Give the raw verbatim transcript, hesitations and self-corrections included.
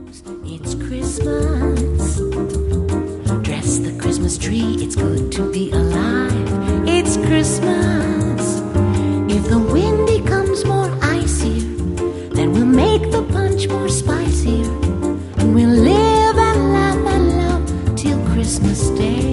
It's Christmas. Dress the Christmas tree, it's good to be alive. It's Christmas. If the wind becomes more icier, then we'll make the punch more spicier. And we'll live and laugh and love till Christmas Day.